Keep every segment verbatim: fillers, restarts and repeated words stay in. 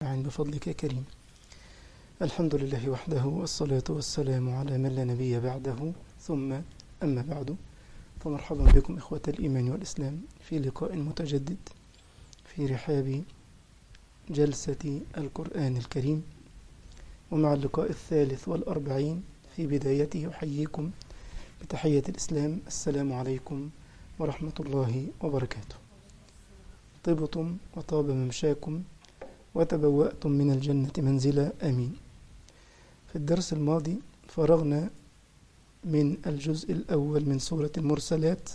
أجمعين بفضلك يا كريم. الحمد لله وحده، والصلاة والسلام على من لا نبي بعده، ثم أما بعد، فمرحبا بكم إخوة الإيمان والإسلام في لقاء متجدد في رحاب جلسة القرآن الكريم، ومع اللقاء الثالث والأربعين في بدايته أحييكم بتحية الإسلام: السلام عليكم ورحمة الله وبركاته. طبتم وطاب ممشاكم وتبوأتم من الجنة منزلا، آمين. في الدرس الماضي فرغنا من الجزء الأول من سورة المرسلات.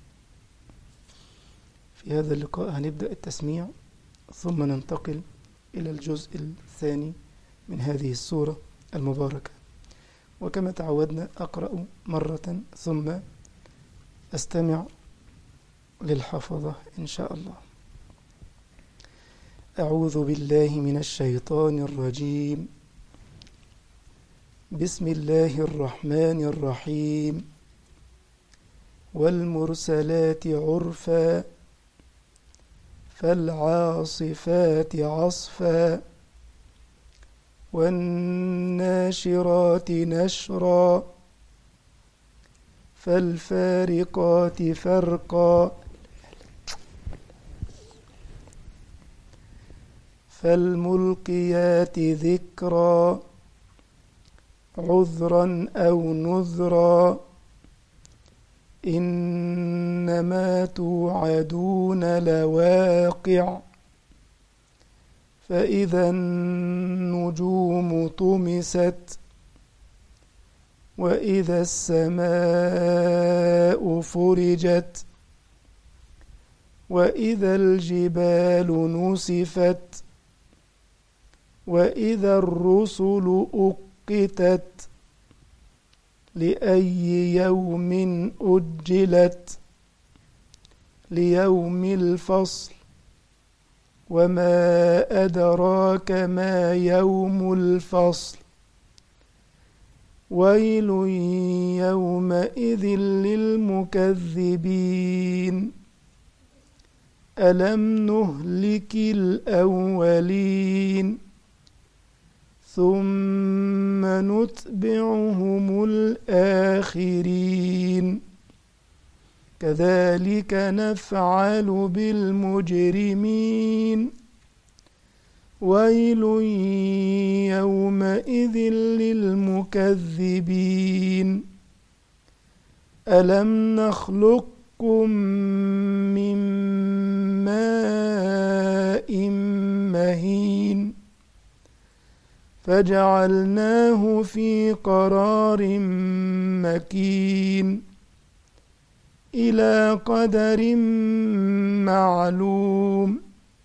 في هذا اللقاء هنبدأ التسميع ثم ننتقل إلى الجزء الثاني من هذه السورة المباركة، وكما تعودنا أقرأ مرة ثم أستمع للحفظة إن شاء الله. أعوذ بالله من الشيطان الرجيم. بسم الله الرحمن الرحيم. والمرسلات عرفا فالعاصفات عصفا والناشرات نشرا فالفارقات فرقا فالملقيات ذكرا عذرا أو نذرا إنما توعدون لواقع فإذا النجوم طمست وإذا السماء فرجت وإذا الجبال نسفت وإذا الرسل أقتت لأي يوم أجلت ليوم الفصل وما أدراك ما يوم الفصل ويل يومئذ للمكذبين ألم نهلك الأولين ثم نتبعهم الآخرين كذلك نفعل بالمجرمين ويل يومئذ للمكذبين ألم نخلقكم من ماء مهين فجعلناه في قرار مكين إلى قدر معلوم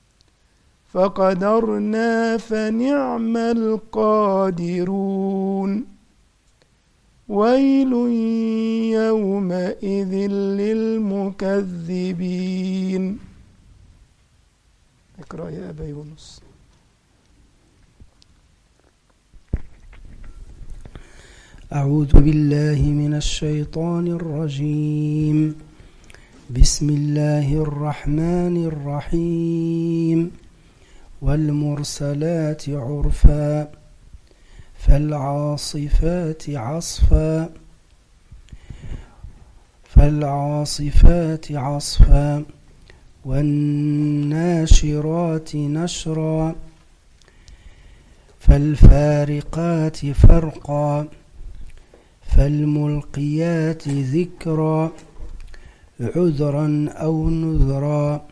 فقدرنا فنعم القادرون ويل يومئذ للمكذبين. اقرأ يا أبا يونس. أعوذ بالله من الشيطان الرجيم. بسم الله الرحمن الرحيم. والمرسلات عرفا فالعاصفات عصفا فالعاصفات عصفا والناشرات نشرا فالفارقات فرقا فالملقيات ذكرا عذرا أو نذرا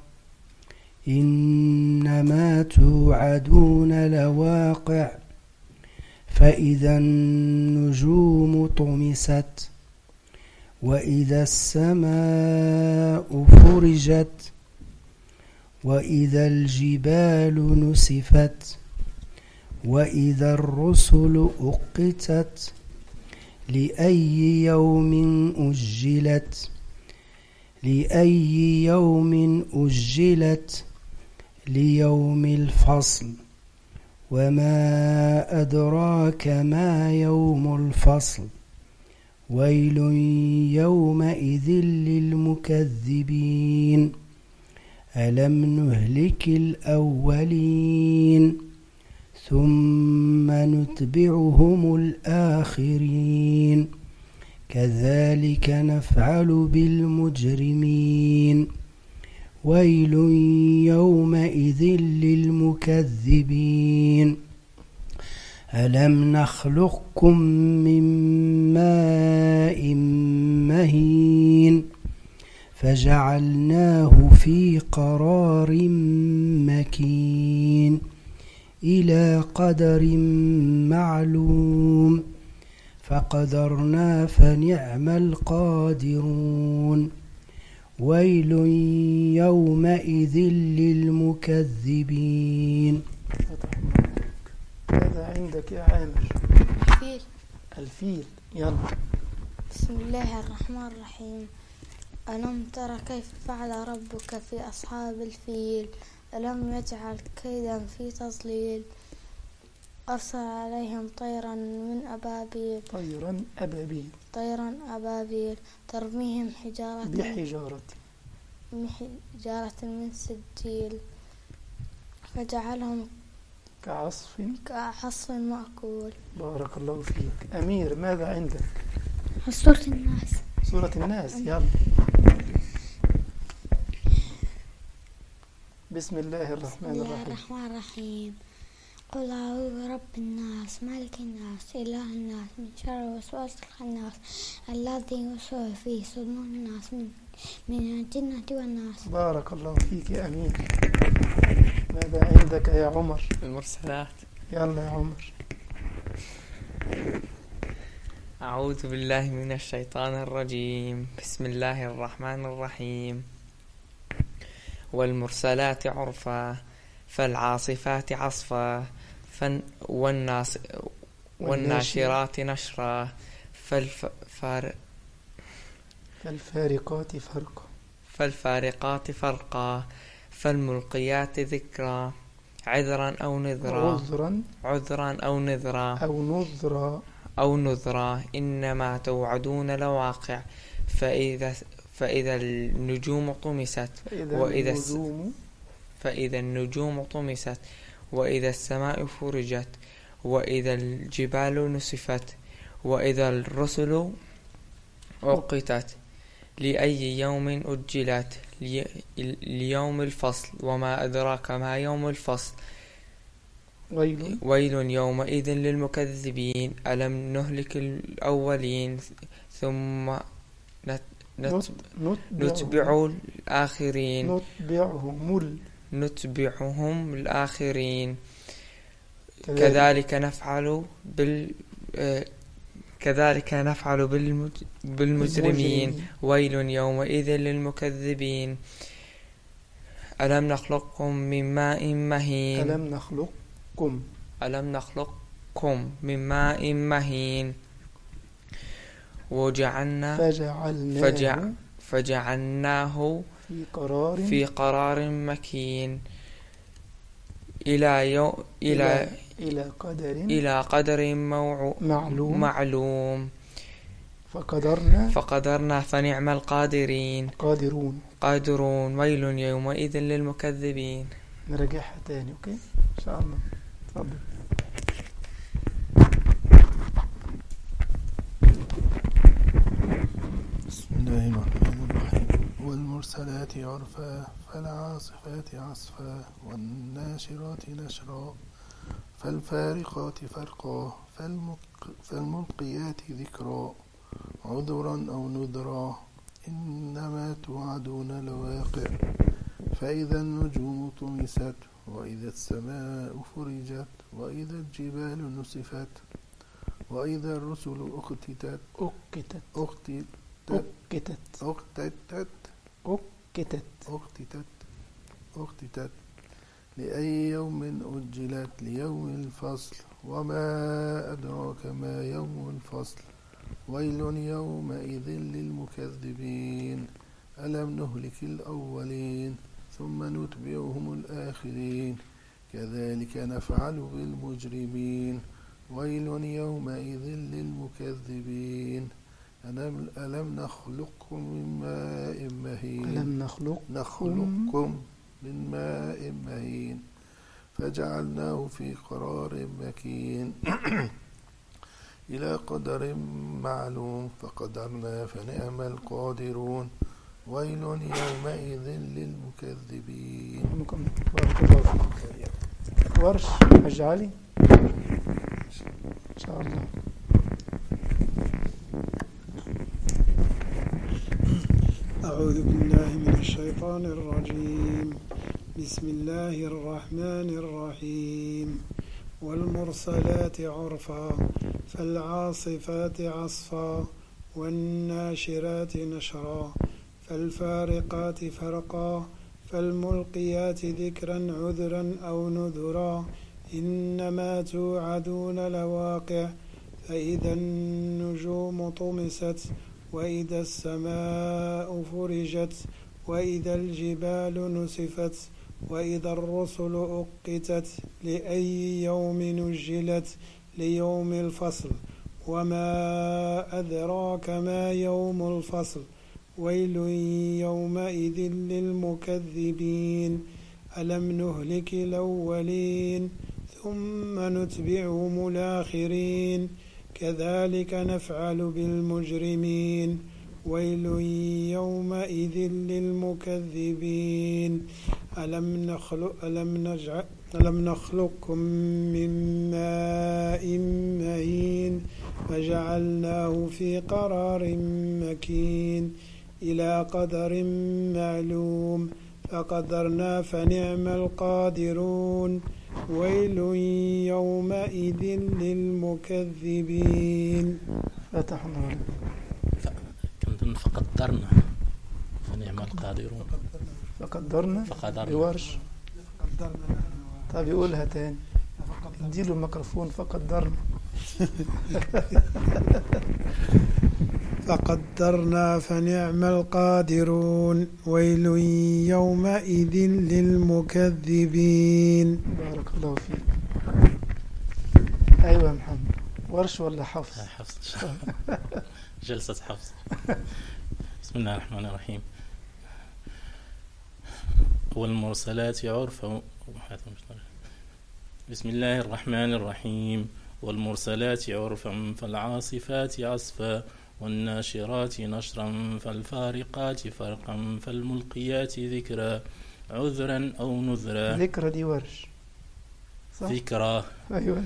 إنما توعدون لواقع فإذا النجوم طمست وإذا السماء فرجت وإذا الجبال نسفت وإذا الرسل أقتت لأي يوم أجلت لأي يوم أجلت ليوم الفصل وما أدراك ما يوم الفصل ويل يومئذ للمكذبين ألم نهلك الأولين ثم نتبعهم الآخرين كذلك نفعل بالمجرمين ويل يومئذ للمكذبين ألم نخلقكم من ماء مهين فجعلناه في قرار مكين إلى قدر معلوم فقدرنا فنعم القادرون ويل يومئذ للمكذبين. ماذا عندك يا عامر؟ الفيل. الفيل، يلا. بسم الله الرحمن الرحيم. ألم تر كيف فعل ربك في أصحاب الفيل ألم يجعل كيدا في تضليل أرسل عليهم طيرا من أبابيل طيرا أبابيل طيرا أبابيل ترميهم حجارة بحجارة حجارة من سجيل فجعلهم كعصف كعصف مأكول. بارك الله فيك. أمير، ماذا عندك؟ سورة الناس. سورة الناس، يلا. بسم الله الرحمن بسم الله الرحيم. الرحمن الرحيم. قل أعوذ برب الناس ملك الناس إله الناس من شر الوسواس الخناس الذي يوسوس في صدور الناس من من الجنة والناس. بارك الله فيك يا أمير. ماذا عندك يا عمر؟ المرسلات. يلا يا عمر. أعوذ بالله من الشيطان الرجيم. بسم الله الرحمن الرحيم. والمرسلات عرفا فالعاصفات عصفا فن والناس والناشرات نشرا فالفار فالفارقات فرقا فالفارقات فرقا فالملقيات ذكرا عذرا أو نذرا عذرا عذرا أو نذرا أو نذرا أو نذرا إنما توعدون لواقع فإذا فإذا النجوم طمست فإذا وإذا النجوم فإذا النجوم طمست وإذا السماء فرجت وإذا الجبال نسفت وإذا الرسل أقتت لأي يوم أجلت لي... ليوم الفصل وما أدراك ما يوم الفصل ويل ويل يومئذ للمكذبين ألم نهلك الأولين ثم نت... نت... نتبع الآخرين نتبعهم ال... نتبعهم الآخرين كذلك, كذلك نفعل بال آه... كذلك نفعل بالمج... بالمجرمين ويل يومئذ للمكذبين ألم نخلقكم من ماء مهين ألم نخلقكم ألم نخلقكم من ماء مهين وجعلنا فجعلناه فجع فجعلناه في قرار في قرار مكين إلى يوم إلى إلى قدر إلى قدر موعو معلوم معلوم فقدرنا فقدرنا فنعم القادرين قادرون قادرون ويل يومئذ للمكذبين. نرجعها تاني، أوكي إن شاء الله. تفضل. بسم الله الرحمن الرحيم. والمرسلات عرفا فالعاصفات عصفا والناشرات نشرا فالفارقات فرقا فالملقيات ذكرا عذرا أو نذرا إنما توعدون لواقع فإذا النجوم طمست وإذا السماء فرجت وإذا الجبال نسفت وإذا الرسل أقتت أقتت أقتت أقتت أقتتت أقتت أقتتت أقتتت لأي يوم أجلت ليوم الفصل وما أدراك ما يوم الفصل ويل يومئذ للمكذبين ألم نهلك الأولين ثم نتبعهم الآخرين كذلك نفعل بالمجرمين ويل يومئذ للمكذبين ألم, ألم نخلقكم من ماء مهين ألم نخلق نخلقكم من ماء مهين فجعلناه في قرار مكين إلى قدر معلوم فقدرنا فنعم القادرون ويل يومئذ للمكذبين. بارك الله فيك. ورش اجعلي إن شاء الله. أعوذ بالله من الشيطان الرجيم. بسم الله الرحمن الرحيم. والمرسلات عرفا فالعاصفات عصفا والناشرات نشرا فالفارقات فرقا فالملقيات ذكرا عذرا أو نذرا إنما توعدون لواقع فإذا النجوم طمست وإذا السماء فرجت وإذا الجبال نسفت وإذا الرسل أقتت لأي يوم نجلت ليوم الفصل وما أدراك ما يوم الفصل ويل يومئذ للمكذبين ألم نهلك الأولين ثم نتبعهم الآخرين كذلك نفعل بالمجرمين ويل يومئذ للمكذبين ألم نخلق ألم نجعل ألم نخلقكم من ماء مهين فجعلناه في قرار مكين إلى قدر معلوم فقدرنا فنعم القادرون ويل يومئذ للمكذبين. فتح الله لك. كنت فقدرنا فنعم القادرون. فقدرنا بورش. طب يقولها تاني. اديله الميكروفون. فقدرنا فقدرنا فنعم القادرون ويل يومئذ للمكذبين. بارك الله فيك. أيوة يا محمد. ورش ولا حفظ؟ حفظ. جلسة حفظ. بسم الله الرحمن الرحيم. والمرسلات عرفا. بسم الله الرحمن الرحيم. والمرسلات عرفا فالعاصفات عصفا والناشرات نشرا فالفارقات فرقا فالملقيات ذكرا عذرا أو نذرا. ذكرى دي ورش صح؟ ذكرى. أيوة.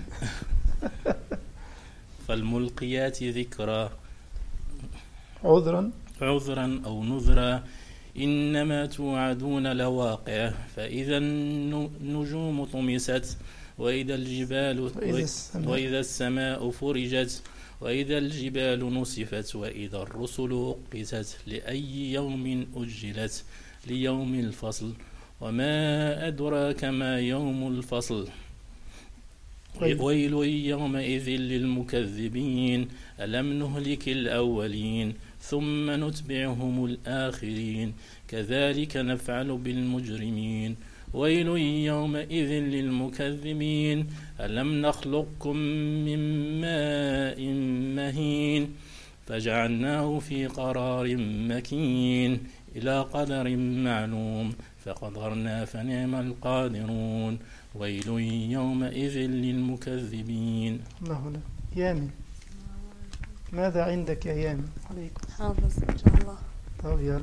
فالملقيات ذكرا عذرا عذرا أو نذرا إنما توعدون لواقع فإذا النجوم طمست وإذا الجبال وإذا السماء, وإذا السماء فرجت وإذا الجبال نسفت وإذا الرسل أقتت لأي يوم أجلت ليوم الفصل وما أدراك ما يوم الفصل ويل يومئذ للمكذبين ألم نهلك الأولين ثم نتبعهم الآخرين كذلك نفعل بالمجرمين ويل يومئذ للمكذبين ألم نخلقكم من ماء مهين فجعلناه في قرار مكين إلى قدر معلوم فقدرنا فنعم القادرون ويل يومئذ للمكذبين. الله لا. يامن ماذا عندك يا يامن؟ عليكم. حافظ إن شاء الله. طب يلا.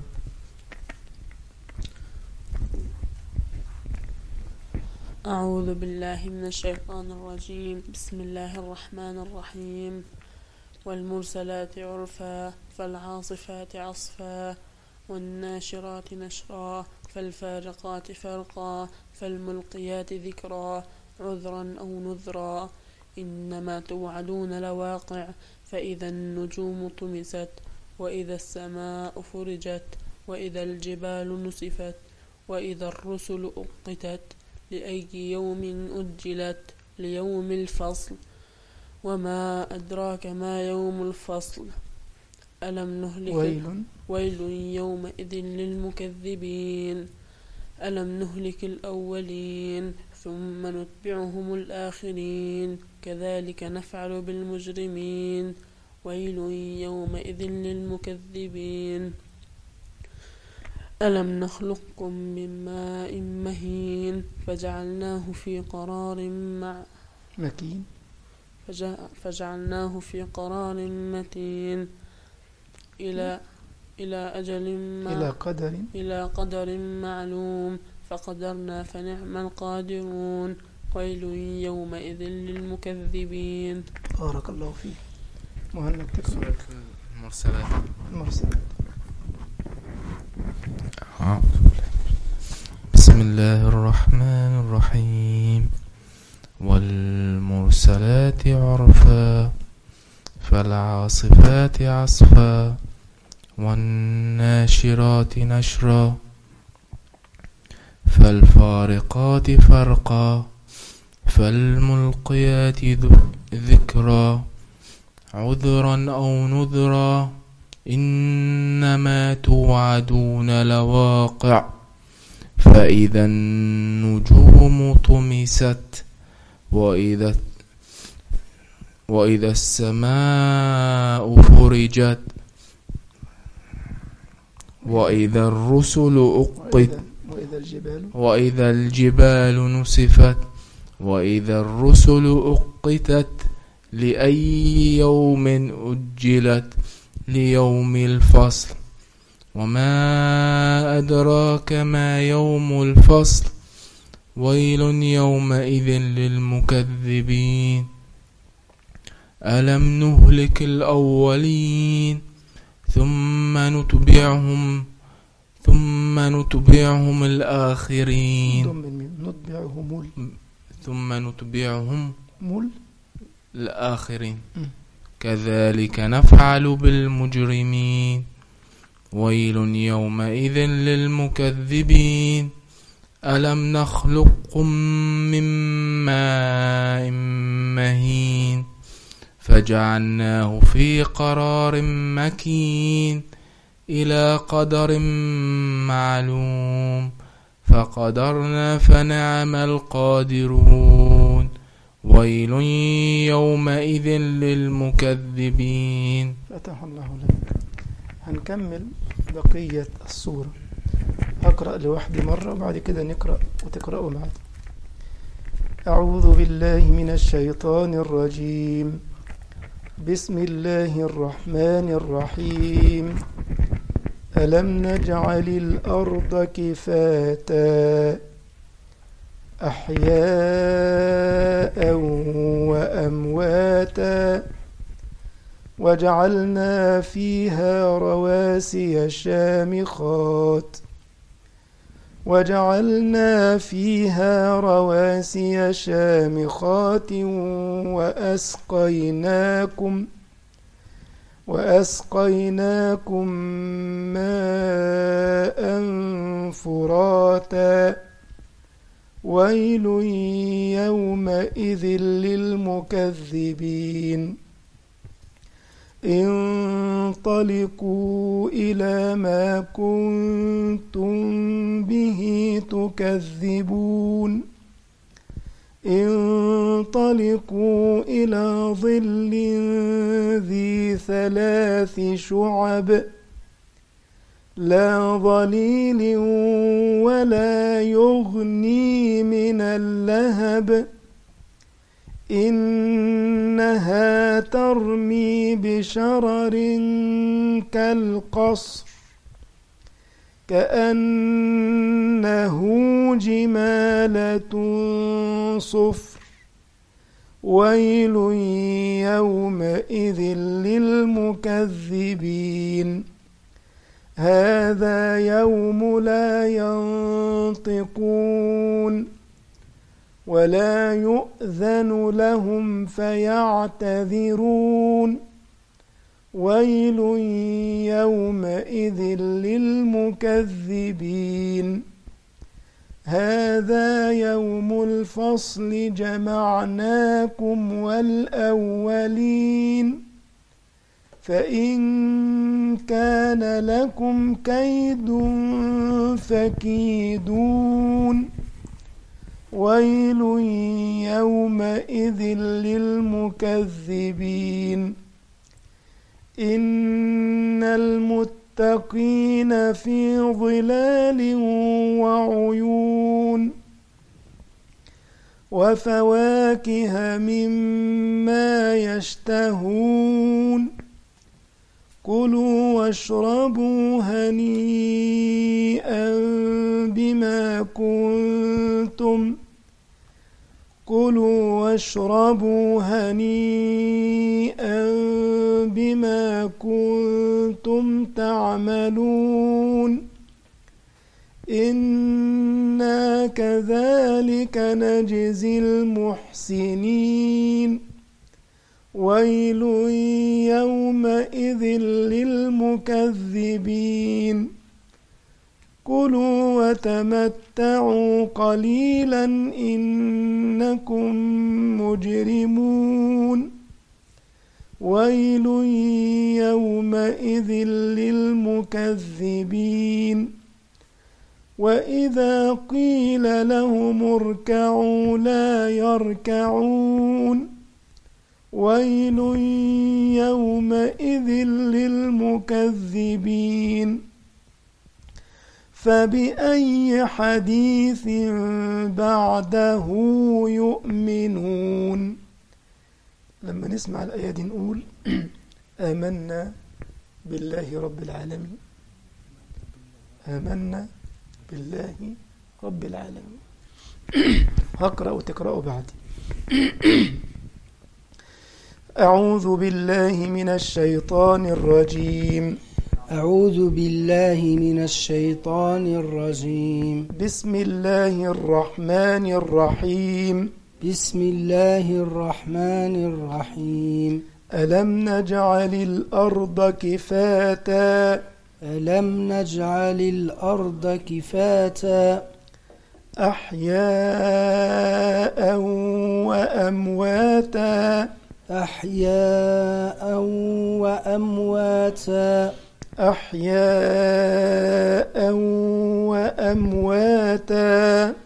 أعوذ بالله من الشيطان الرجيم. بسم الله الرحمن الرحيم. والمرسلات عرفا فالعاصفات عصفا والناشرات نشرا فالفارقات فرقا فالملقيات ذكرا عذرا أو نذرا إنما توعدون لواقع فإذا النجوم طمست وإذا السماء فرجت وإذا الجبال نسفت وإذا الرسل أقتت لأي يوم أجلت ليوم الفصل وما أدراك ما يوم الفصل ألم نهلك ويل ويل يومئذ للمكذبين ألم نهلك الأولين ثم نتبعهم الآخرين كذلك نفعل بالمجرمين ويل يومئذ للمكذبين ألم نخلقكم من ماء مهين فجعلناه في قرار مع مكين فجع- فجعلناه في قرار متين إلى إلى أجل مع إلى قدر إلى قدر معلوم فقدرنا فنعم القادرون ويل يومئذ للمكذبين. بارك الله فيك. مهند تقرأ سورة المرسلات. المرسلات. بسم الله الرحمن الرحيم. والمرسلات عرفا فالعاصفات عصفا والناشرات نشرا فالفارقات فرقا فالملقيات ذكرا عذرا أو نذرا إنما توعدون لواقع فإذا النجوم طمست وإذا وإذا السماء فرجت وإذا الرسل أقت وإذا الجبال وإذا الجبال نسفت وإذا الرسل أقتت لأي يوم أجلت ليوم الفصل وما أدراك ما يوم الفصل ويل يومئذ للمكذبين ألم نهلك الأولين ثم نتبعهم ثم نتبعهم الآخرين نتبعهم ثم نتبعهم مل الآخرين كذلك نفعل بالمجرمين ويل يومئذ للمكذبين ألم نخلقكم من ماء مهين فجعلناه في قرار مكين إلى قدر معلوم فقدرنا فنعم القادرون ويل يومئذ للمكذبين. فتح الله لك. هنكمل بقية السورة. أقرأ لوحدي مرة وبعد كده نقرأ وتقرأوا معي. أعوذ بالله من الشيطان الرجيم. بسم الله الرحمن الرحيم. ألم نجعل الأرض كفاتا أحياء وأمواتا وجعلنا فيها رواسي شامخات وجعلنا فيها رواسي شامخات وأسقيناكم وأسقيناكم ماء فراتا ويل يومئذ للمكذبين انطلقوا إلى ما كنتم به تكذبون انطلقوا إلى ظل ذي ثلاث شعب لا ظليل ولا يغني من اللهب إنها ترمي بشرر كالقصر كأنه جمالة صفر ويل يومئذ للمكذبين هذا يوم لا ينطقون ولا يؤذن لهم فيعتذرون ويل يومئذ للمكذبين هذا يوم الفصل جمعناكم والأولين فإن كان لكم كيد فكيدون ويل يومئذ للمكذبين إن المتقين للمتقين في ظلال وعيون وفواكه مما يشتهون كلوا واشربوا هنيئا بما كنتم كلوا واشربوا هنيئا بما كنتم تعملون إنا كذلك نجزي المحسنين ويل يومئذ للمكذبين كلوا وتمتعوا قليلا إنكم مجرمون ويل يومئذ للمكذبين وإذا قيل لهم اركعوا لا يركعون ويل يومئذ للمكذبين فبأي حديث بعده يؤمنون. لما نسمع الآية دي نقول آمنا بالله رب العالمين آمنا بالله رب العالمين. هقرأ وتقرأوا بعدي. أعوذ بالله من الشيطان الرجيم أعوذ بالله من الشيطان الرجيم بسم الله الرحمن الرحيم بسم الله الرحمن الرحيم ألم نجعل الأرض كفاتا ألم نجعل الأرض كفاتا أحياء وأمواتا أحياء وأمواتا أحياء وأمواتا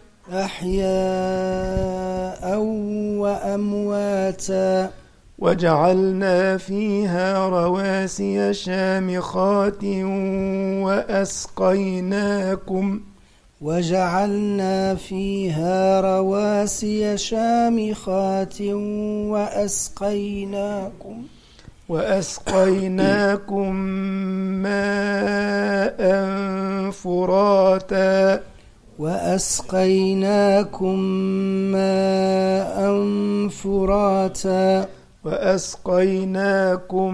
أحياء وأمواتا وجعلنا فيها رواسي شامخات وأسقيناكم وجعلنا فيها رواسي شامخات وأسقيناكم وأسقيناكم ماء فراتا وأسقيناكم ماء فراتا وأسقيناكم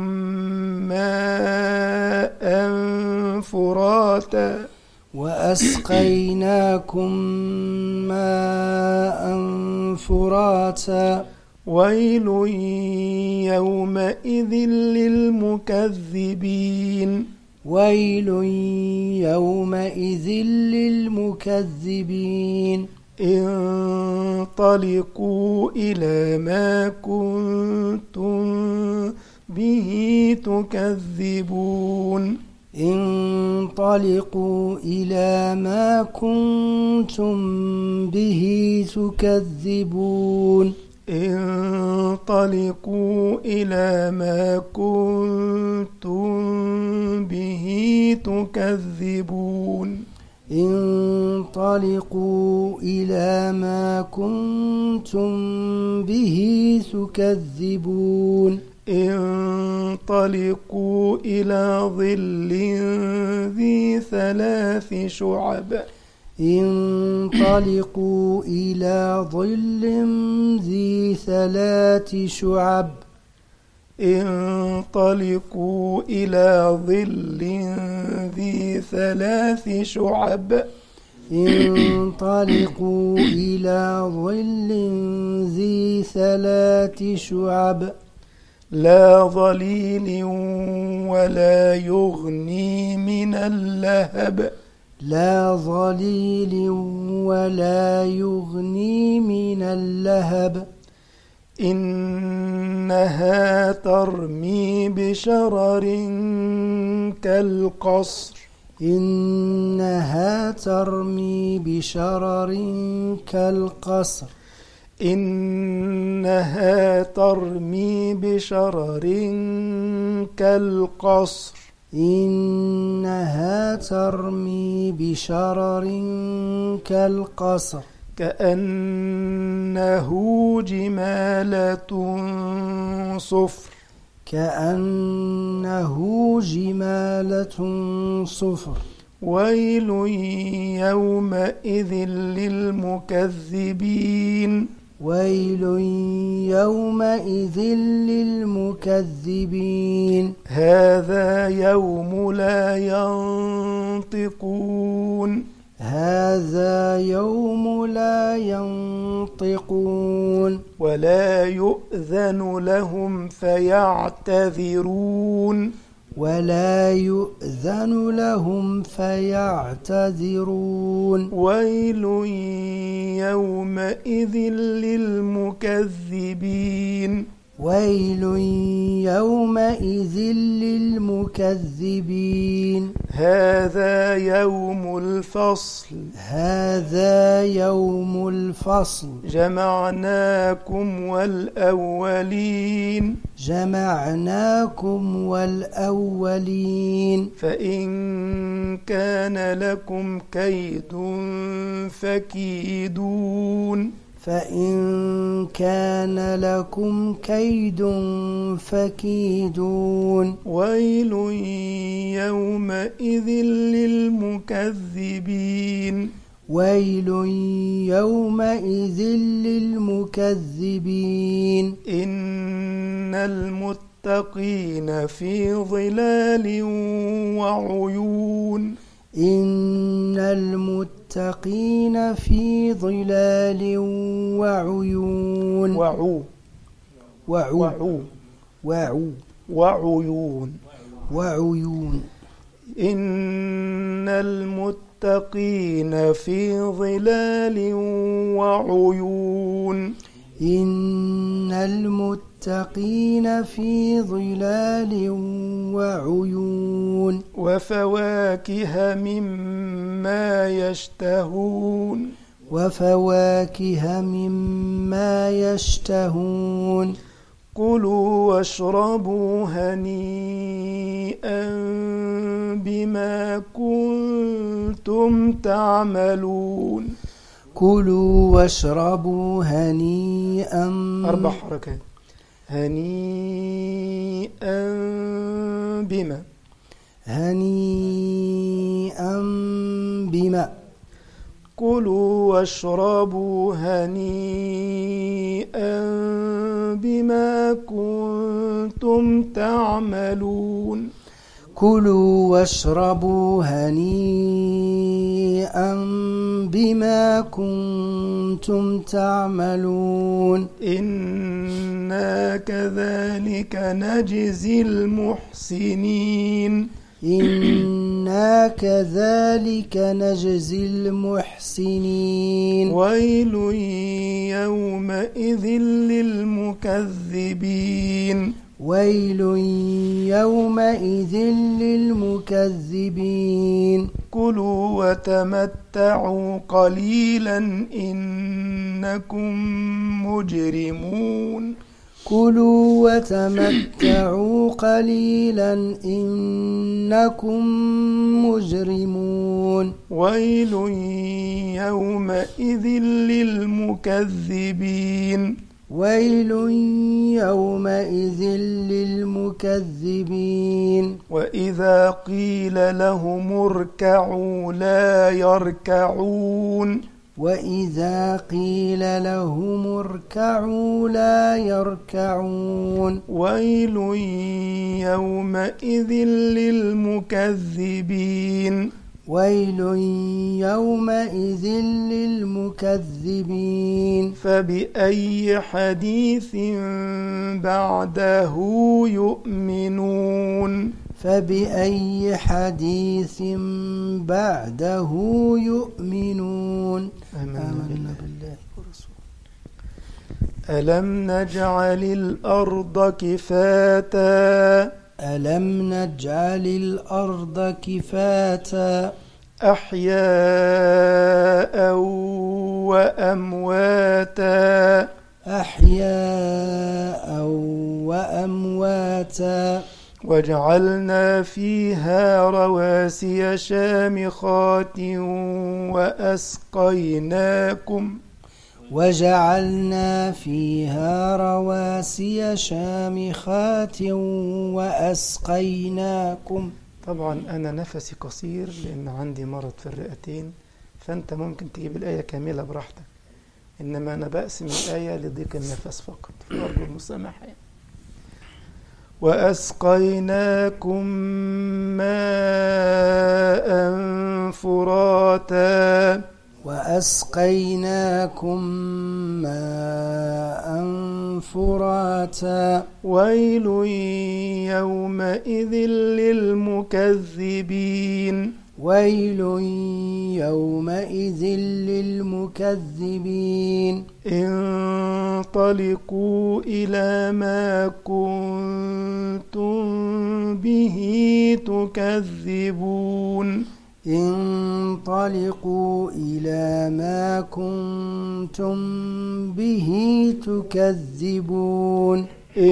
ماء فراتا وأسقيناكم ماء فراتا ويل يومئذ للمكذبين ويل يومئذ للمكذبين انطلقوا إلى ما كنتم به تكذبون انطلقوا إلى ما كنتم به تكذبون انطلقوا إلى ما كنتم به تكذبون انطلقوا إلى ما كنتم به تكذبون انطلقوا إلى ظل ذي ثلاث شعب انطلقوا إلى ظل ذي ثلاث شعب انطلقوا إلى ظل ذي ثلاث شعب انطلقوا إلى ظل ذي ثلاث شعب لا ظليل ولا يغني من اللهب لا ظليل ولا يغني من اللهب إنها ترمي بشرر كالقصر إنها ترمي بشرر كالقصر إنها ترمي بشرر كالقصر إنها ترمي بشرر كالقصر كأنه جمالة صفر كأنه جمالة صفر ويل يومئذ للمكذبين ويل يومئذ للمكذبين هذا يوم لا ينطقون هذا يوم لا ينطقون ولا يؤذن لهم فيعتذرون ولا يؤذن لهم فيعتذرون ويل يومئذ للمكذبين ويل يومئذ للمكذبين هذا يوم الفصل هذا يوم الفصل جمعناكم والأولين جمعناكم والأولين فإن كان لكم كيد فكيدون فإن كان لكم كيد فكيدون ويل يومئذ للمكذبين ويل يومئذ للمكذبين إن المتقين في ظلال وعيون إن المتقين في ظلال وعيون وعو وعو وعو وعو وعيون وعيون إن المتقين في ظلال وعيون إن المتقين في ظلال وعيون وفواكه مما يشتهون وفواكه مما يشتهون كلوا واشربوا هنيئا بما كنتم تعملون كلوا واشربوا هنيئا أربع حركات هنيئا بما هنيئا بما كلوا واشربوا هنيئا بما كنتم تعملون كلوا واشربوا هنيئا بما كنتم تعملون إنا كذلك نجزي المحسنين إنا كذلك نجزي المحسنين ويل يومئذ للمكذبين ويل يومئذ للمكذبين كلوا وتمتعوا قليلا إنكم مجرمون كلوا وتمتعوا قليلا إنكم مجرمون ويل يومئذ للمكذبين ويل يومئذ للمكذبين وإذا قيل لهم اركعوا لا يركعون وإذا قيل لهم اركعوا لا يركعون ويل يومئذ للمكذبين ويل يومئذ للمكذبين فبأي حديث بعده يؤمنون فبأي حديث بعده يؤمنون آمنا بالله ورسوله ألم نجعل الأرض كفاتا ألم نجعل الأرض كفاتا أحياء وأمواتا أحياء وأمواتا وجعلنا فيها رواسي شامخات وأسقيناكم وجعلنا فيها رواسي شامخات وأسقيناكم. طبعا أنا نفسي قصير لأن عندي مرض في الرئتين، فأنت ممكن تجيب الآية كاملة براحتك، إنما أنا بقسم الآية لضيق النفس فقط، فأرجو المسامحة يعني. وأسقيناكم ماء فراتا وأسقيناكم ماء فراتا ويل يومئذ للمكذبين ويل يومئذ للمكذبين انطلقوا إلى ما كنتم به تكذبون انطلقوا إلى ما كنتم به تكذبون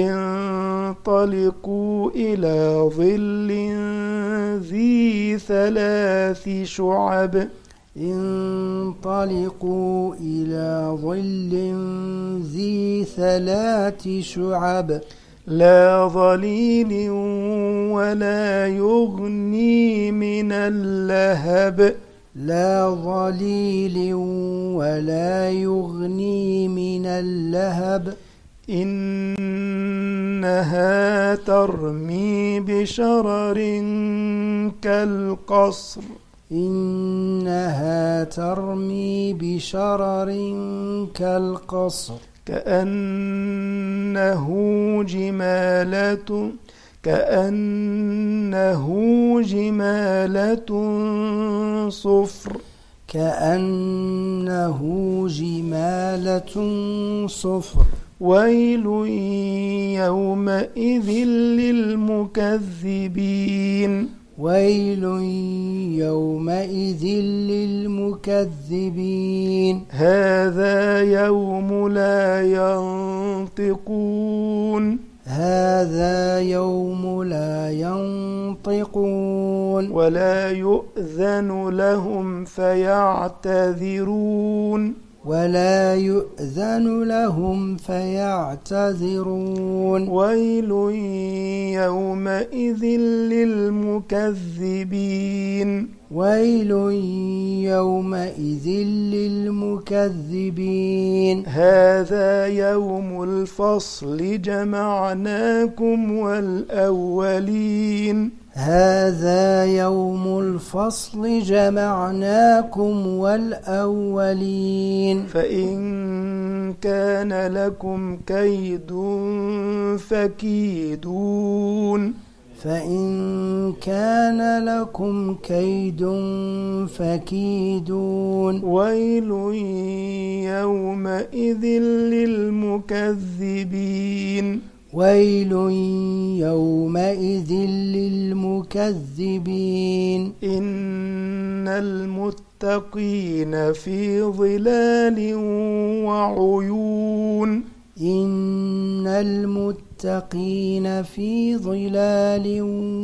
انطلقوا إلى ظل ذي ثلاث شعب انطلقوا إلى ظل ذي ثلاث شعب لا ظليل ولا يغني من اللهب لا ظليل ولا يغني من اللهب إنها ترمي بشرر كالقصر إنها ترمي بشرر كالقصر كأنه جمالة كأنه جمالة صفر كأنه جمالة صفر ويل يومئذ للمكذبين ويل يومئذ للمكذبين هذا يوم لا ينطقون هذا يوم لا ينطقون ولا يؤذن لهم فيعتذرون ولا يؤذن لهم فيعتذرون ويل يومئذ للمكذبين ويل يومئذ للمكذبين هذا يوم الفصل جمعناكم والأولين هذا يوم الفصل جمعناكم والأولين فإن كان لكم كيد فكيدون فإن كان لكم كيد فكيدون ويل يومئذ للمكذبين ويل يومئذ للمكذبين إن المتقين في ظلال وعيون إن المتقين في ظلال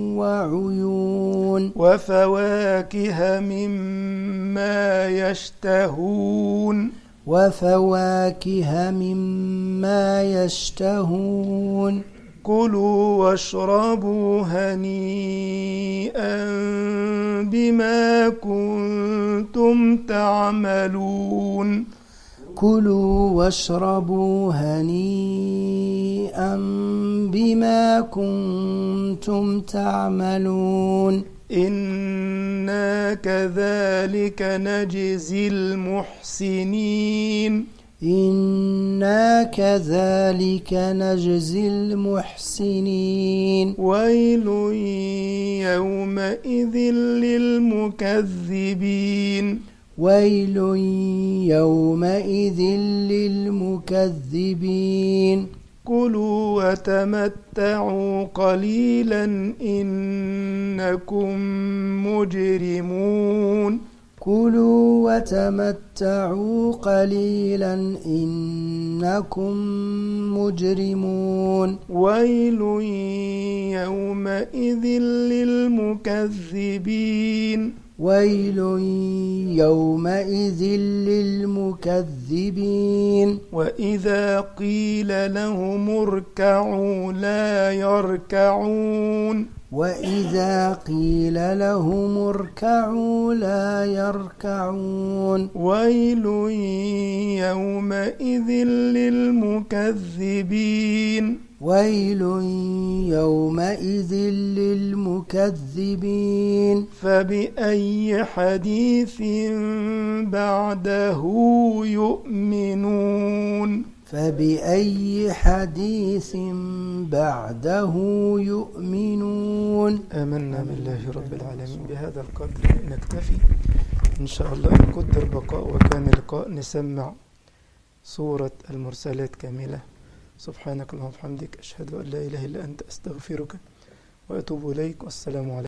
وعيون وفواكه مما يشتهون وفواكه مما يشتهون كلوا واشربوا هنيئا بما كنتم تعملون كلوا واشربوا هنيئا بما كنتم تعملون إنا كذلك نجزي المحسنين إنا كذلك نجزي المحسنين ويل يومئذ للمكذبين ويل يومئذ للمكذبين كلوا وتمتعوا قليلا إنكم مجرمون كلوا وتمتعوا قليلا إنكم مجرمون ويل يومئذ للمكذبين ويل يومئذ للمكذبين وإذا قيل لهم اركعوا لا يركعون وإذا قيل لهم اركعوا لا يركعون ويل يومئذ للمكذبين ويل يومئذ للمكذبين فبأي حديث بعده يؤمنون فبأي حديث بعده يؤمنون آمنا بالله رب العالمين. بهذا القدر نكتفي إن شاء الله، إن قدر بقاء وكان لقاء نسمع سورة المرسلات كاملة. سبحانك اللهم وبحمدك، أشهد أن لا إله إلا أنت، أستغفرك وأتوب إليك، والسلام عليكم.